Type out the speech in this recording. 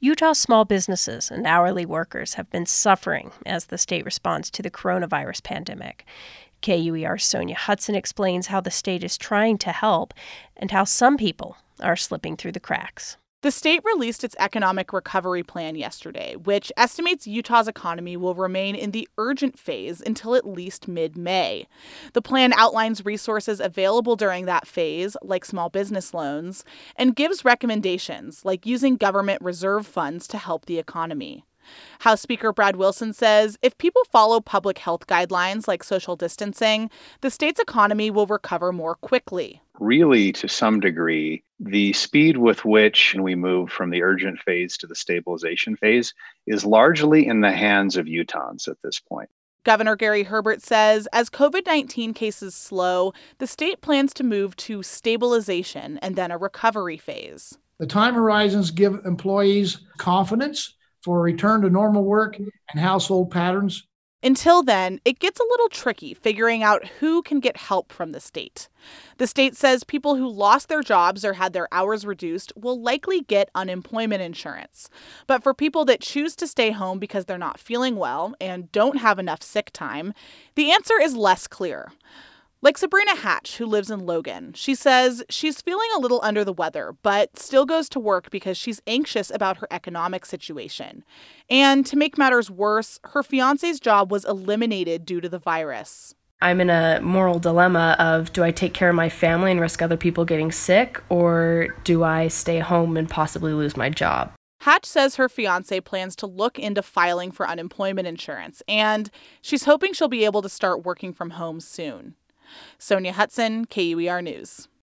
Utah's small businesses and hourly workers have been suffering as the state responds to the coronavirus pandemic. KUER's Sonia Hudson explains how the state is trying to help and how some people are slipping through the cracks. The state released its economic recovery plan yesterday, which estimates Utah's economy will remain in the urgent phase until at least mid-May. The plan outlines resources available during that phase, like small business loans, and gives recommendations, like using government reserve funds to help the economy. House Speaker Brad Wilson says if people follow public health guidelines like social distancing, the state's economy will recover more quickly. Really, to some degree, the speed with which we move from the urgent phase to the stabilization phase is largely in the hands of Utahns at this point. Governor Gary Herbert says as COVID-19 cases slow, the state plans to move to stabilization and then a recovery phase. The time horizons give employees confidence for a return to normal work and household patterns. Until then, it gets a little tricky figuring out who can get help from the state. The state says people who lost their jobs or had their hours reduced will likely get unemployment insurance. But for people that choose to stay home because they're not feeling well and don't have enough sick time, the answer is less clear. Like Sabrina Hatch, who lives in Logan. She says she's feeling a little under the weather, but still goes to work because she's anxious about her economic situation. And to make matters worse, her fiance's job was eliminated due to the virus. I'm in a moral dilemma of, do I take care of my family and risk other people getting sick, or do I stay home and possibly lose my job? Hatch says her fiance plans to look into filing for unemployment insurance, and she's hoping she'll be able to start working from home soon. Sonia Hudson, KUER News.